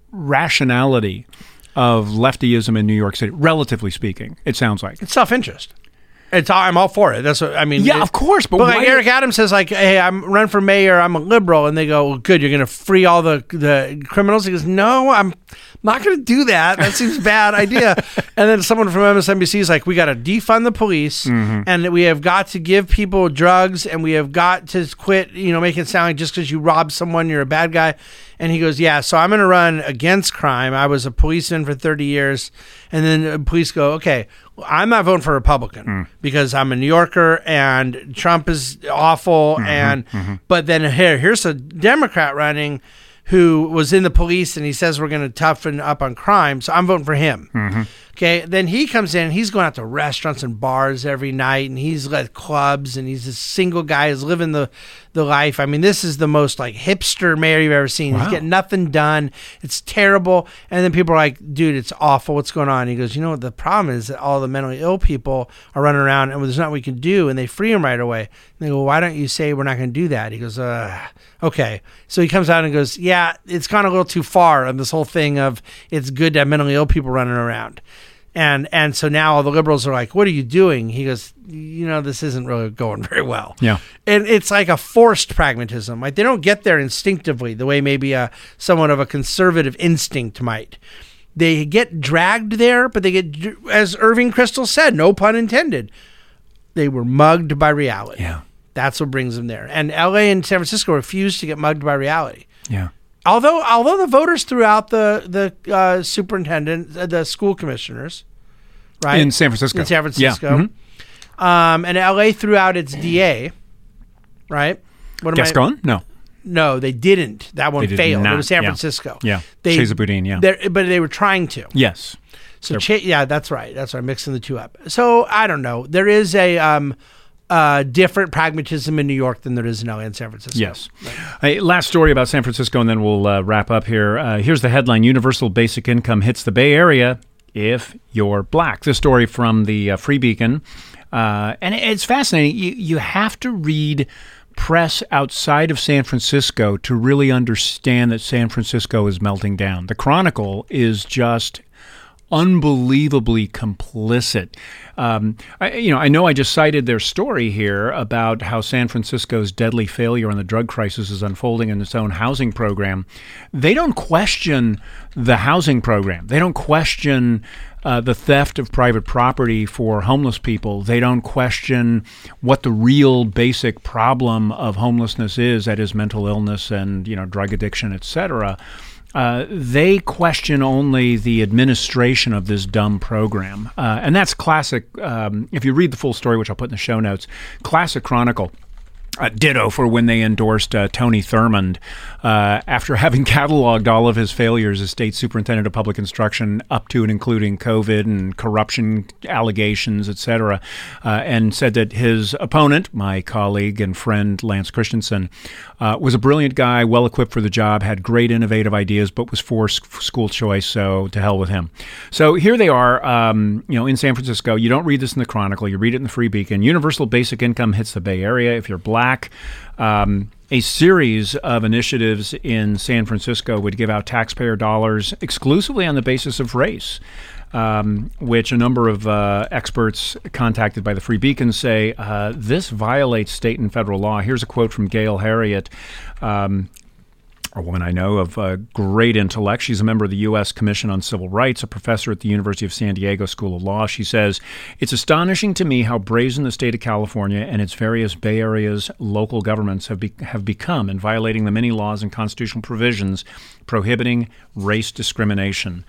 rationality of leftyism in New York City, relatively speaking, it sounds like. It's self-interest. I'm all for it. That's what I mean. Yeah, of course. But like Eric Adams says, like, hey, I'm running for mayor. I'm a liberal. And they go, well, good. You're going to free all the criminals. He goes, no, I'm not going to do that. That seems a bad idea. And then someone from MSNBC is like, we got to defund the police, and we have got to give people drugs, and we have got to quit, making it sound like just because you rob someone, you're a bad guy. And he goes, yeah, so I'm going to run against crime. I was a policeman for 30 years. And then the police go, okay, well, I'm not voting for Republican because I'm a New Yorker and Trump is awful. But then here's a Democrat running who was in the police, and he says we're going to toughen up on crime, so I'm voting for him. Okay, then he comes in, he's going out to restaurants and bars every night, and he's at clubs, and he's a single guy who's living the life. I mean, this is the most like hipster mayor you've ever seen. Wow. He's getting nothing done. It's terrible. And then people are like, dude, it's awful. What's going on? And he goes, you know what the problem is? That all the mentally ill people are running around, and there's nothing we can do, and they free them right away. And they go, why don't you say we're not going to do that? He goes, okay. So he comes out and goes, yeah, it's gone a little too far on this whole thing of it's good to have mentally ill people running around. And so now all the liberals are like, what are you doing? He goes, this isn't really going very well. Yeah. And it's like a forced pragmatism. Like they don't get there instinctively the way maybe somewhat of a conservative instinct might. They get dragged there, but they get, as Irving Kristol said, no pun intended, they were mugged by reality. Yeah. That's what brings them there. And LA and San Francisco refuse to get mugged by reality. Yeah. Although the voters threw out the superintendent, the school commissioners, right? In San Francisco. In San Francisco. Yeah. Mm-hmm. And LA threw out its DA, right? Gascon? No. No, they didn't. That one failed. It was San Francisco. Yeah. Chesa Boudin, yeah. But they were trying to. Yes. So, that's right. That's right. I'm mixing the two up. So, I don't know. There is a different pragmatism in New York than there is in LA and San Francisco. Yes. Right. Last story about San Francisco, and then we'll wrap up here. Here's the headline: Universal Basic Income hits the Bay Area if you're black. This story from the Free Beacon. And it's fascinating. You have to read press outside of San Francisco to really understand that San Francisco is melting down. The Chronicle is just unbelievably complicit. I know I just cited their story here about how San Francisco's deadly failure on the drug crisis is unfolding in its own housing program. They don't question the housing program. They don't question the theft of private property for homeless people. They don't question what the real basic problem of homelessness is, that is mental illness and, drug addiction, etc. They question only the administration of this dumb program. And that's classic. If you read the full story, which I'll put in the show notes, classic Chronicle. Ditto for when they endorsed Tony Thurmond after having cataloged all of his failures as state superintendent of public instruction up to and including COVID and corruption allegations, et cetera, and said that his opponent, my colleague and friend Lance Christensen, was a brilliant guy, well-equipped for the job, had great innovative ideas, but was for school choice, so to hell with him. So here they are, in San Francisco. You don't read this in the Chronicle. You read it in the Free Beacon. Universal basic income hits the Bay Area if you're black. A series of initiatives in San Francisco would give out taxpayer dollars exclusively on the basis of race, which a number of experts contacted by the Free Beacon say this violates state and federal law. Here's a quote from Gail Harriet, a woman I know of great intellect. She's a member of the U.S. Commission on Civil Rights, a professor at the University of San Diego School of Law. She says, "It's astonishing to me how brazen the state of California and its various Bay Area's local governments have become in violating the many laws and constitutional provisions prohibiting race discrimination."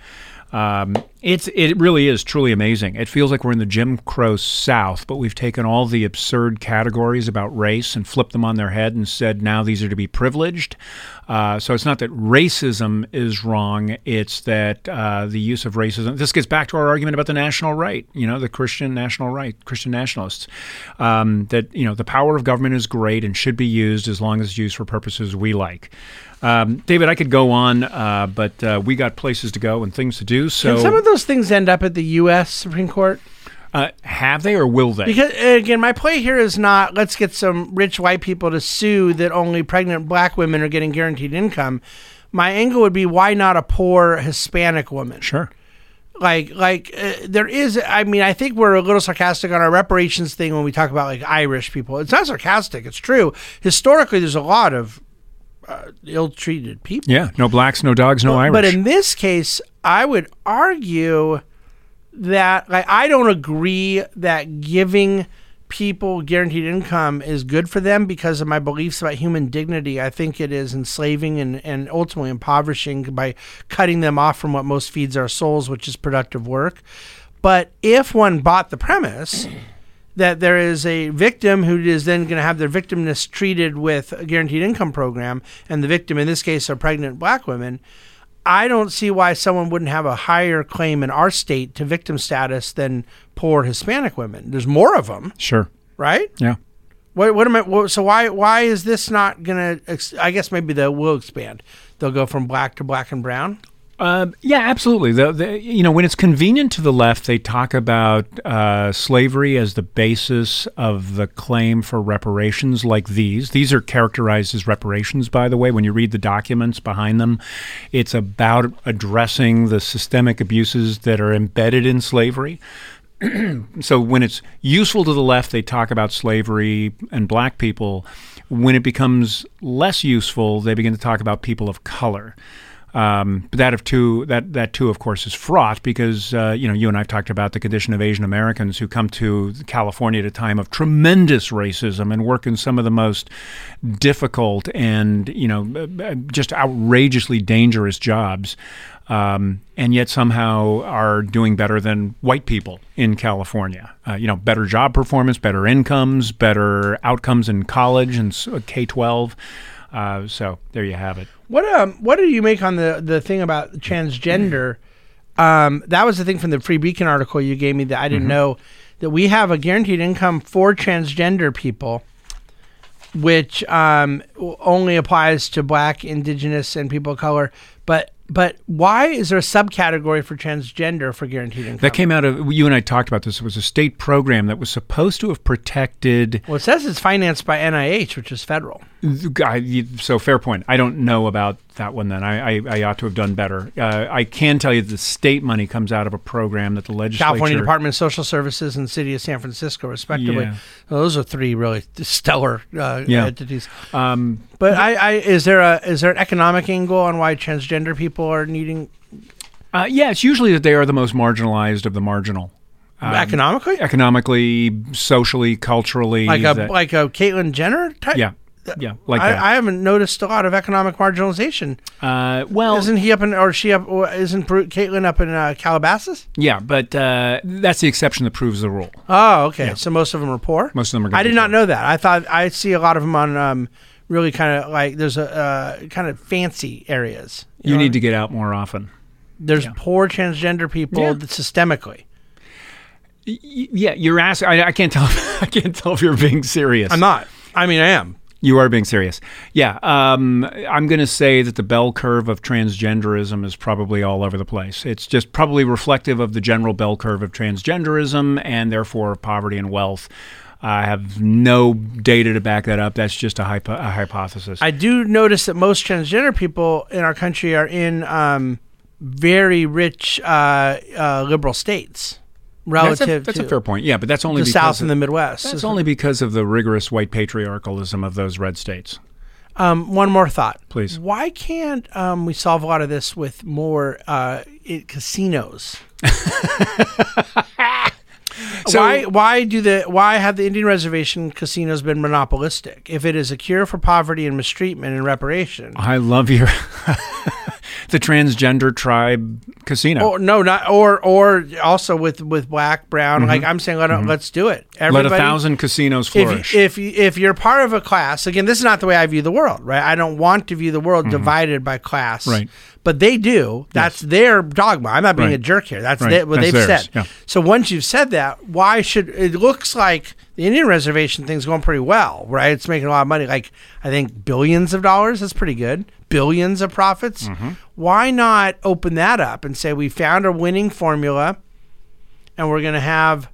It really is truly amazing. It feels like we're in the Jim Crow South, but we've taken all the absurd categories about race and flipped them on their head and said now these are to be privileged. So it's not that racism is wrong. It's that the use of racism. This gets back to our argument about the national right, the Christian national right, Christian nationalists, that, the power of government is great and should be used as long as it's used for purposes we like. David, I could go on, but we got places to go and things to do. So can some of those things end up at the U.S. Supreme Court? Have they or will they? Because, again, my play here is not let's get some rich white people to sue that only pregnant black women are getting guaranteed income. My angle would be, why not a poor Hispanic woman? Sure. There is, I think we're a little sarcastic on our reparations thing when we talk about, Irish people. It's not sarcastic. It's true. Historically, there's a lot of ill-treated people. Yeah, no blacks, no dogs, no Irish. But in this case, I would argue that I don't agree that giving people guaranteed income is good for them because of my beliefs about human dignity. I think it is enslaving and ultimately impoverishing by cutting them off from what most feeds our souls, which is productive work. But if one bought the premise that there is a victim who is then going to have their victimness treated with a guaranteed income program, and the victim in this case are pregnant black women, I don't see why someone wouldn't have a higher claim in our state to victim status than poor Hispanic women. There's more of them. Sure. Right? Yeah. So why is this not going to, I guess maybe they will expand. They'll go from black to black and brown. Yeah, absolutely. When it's convenient to the left, they talk about slavery as the basis of the claim for reparations like these. These are characterized as reparations, by the way. When you read the documents behind them, it's about addressing the systemic abuses that are embedded in slavery. So when it's useful to the left, they talk about slavery and black people. When it becomes less useful, they begin to talk about people of color. But that too, of course, is fraught because you and I've talked about the condition of Asian Americans who come to California at a time of tremendous racism and work in some of the most difficult and just outrageously dangerous jobs, and yet somehow are doing better than white people in California. Better job performance, better incomes, better outcomes in college and K-12. So there you have it. What do you make on the thing about transgender? That was the thing from the Free Beacon article you gave me that I didn't know, that we have a guaranteed income for transgender people, which only applies to Black, Indigenous, and people of color. But why is there a subcategory for transgender for guaranteed income? That came out of, you and I talked about this. It was a state program that was supposed to have protected. Well, it says it's financed by NIH, which is federal. So fair point. I don't know about that one then. I ought to have done better. I can tell you that the state money comes out of a program that the legislature... California Department of Social Services and City of San Francisco, respectively. Yeah. Well, those are three really stellar entities. But is there an economic angle on why transgender people are needing... it's usually that they are the most marginalized of the marginal. Economically, socially, culturally. Like a Caitlyn Jenner type? Yeah. Yeah, like that. I haven't noticed a lot of economic marginalization. Isn't he up in, or she up, or isn't Caitlyn up in Calabasas? Yeah, but that's the exception that proves the rule. Oh, okay. Yeah. So most of them are poor? Most of them are. I did not know that. I thought I see a lot of them on really kind of like there's a kind of fancy areas. You need to get out more often. There's poor transgender people systemically. Yeah, you're asking. I can't tell. I can't tell if you're being serious. I'm not. I mean, I am. You are being serious. Yeah. I'm going to say that the bell curve of transgenderism is probably all over the place. It's just probably reflective of the general bell curve of transgenderism and therefore poverty and wealth. I have no data to back that up. That's just a hypothesis. I do notice that most transgender people in our country are in very rich liberal states. Relative that's a fair point. Yeah, but that's only the because South and the Midwest. That's only because of the rigorous white patriarchalism of those red states. One more thought, please. Why can't we solve a lot of this with more casinos? Why have the Indian reservation casinos been monopolistic? If it is a cure for poverty and mistreatment and reparation, I love your the transgender tribe casino. Or also with black, brown. Mm-hmm. Like I'm saying, let's do it. Everybody, let 1,000 casinos flourish. If you're part of a class, again, this is not the way I view the world, right? I don't want to view the world divided by class, right? But they do. That's their dogma. I'm not being a jerk here. That's what they've said. Yeah. So once you've said that, why should it looks like the Indian reservation thing's going pretty well, right? It's making a lot of money. Like I think billions of dollars. That's pretty good. Billions of profits. Mm-hmm. Why not open that up and say we found a winning formula, and we're going to have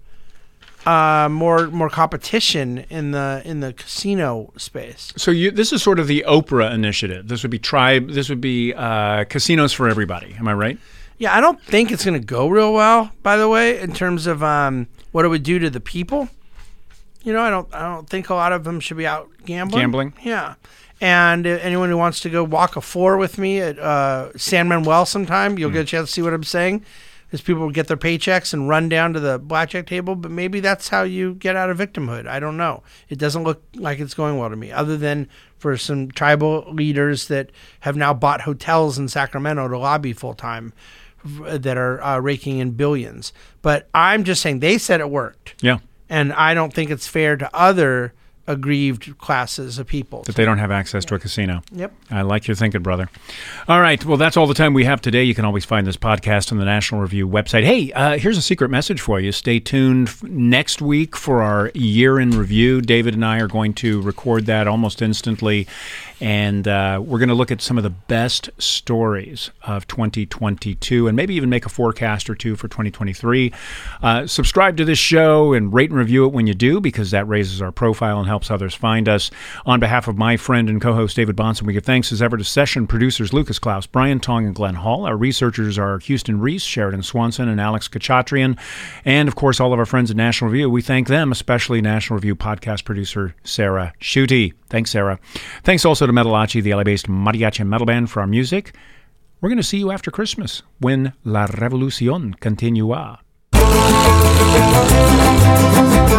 more competition in the casino space. So this is sort of the Oprah initiative. This would be casinos for everybody. Am I right? Yeah, I don't think it's going to go real well. By the way, in terms of what it would do to the people, I don't think a lot of them should be out gambling. Yeah. And anyone who wants to go walk a floor with me at San Manuel sometime, you'll get a chance to see what I'm saying. Is people will get their paychecks and run down to the blackjack table, but maybe that's how you get out of victimhood. I don't know. It doesn't look like it's going well to me, other than for some tribal leaders that have now bought hotels in Sacramento to lobby full-time that are raking in billions. But I'm just saying they said it worked. Yeah. And I don't think it's fair to other aggrieved classes of people. That they don't have access to a casino. Yep. I like your thinking, brother. All right. Well, that's all the time we have today. You can always find this podcast on the National Review website. Hey, here's a secret message for you. Stay tuned next week for our year in review. David and I are going to record that almost instantly. And we're going to look at some of the best stories of 2022 and maybe even make a forecast or two for 2023. Subscribe to this show and rate and review it when you do, because that raises our profile and helps others find us. On behalf of my friend and co-host David Bahnsen, we give thanks as ever to session producers Lucas Klaus, Brian Tong, and Glenn Hall. Our researchers are Houston Reese, Sheridan Swanson, and Alex Kachatrian. And, of course, all of our friends at National Review. We thank them, especially National Review podcast producer Sarah Schutte. Thanks, Sarah. Thanks also to Metalachi, the LA-based mariachi metal band, for our music. we're going to see you after Christmas when La Revolución continúa.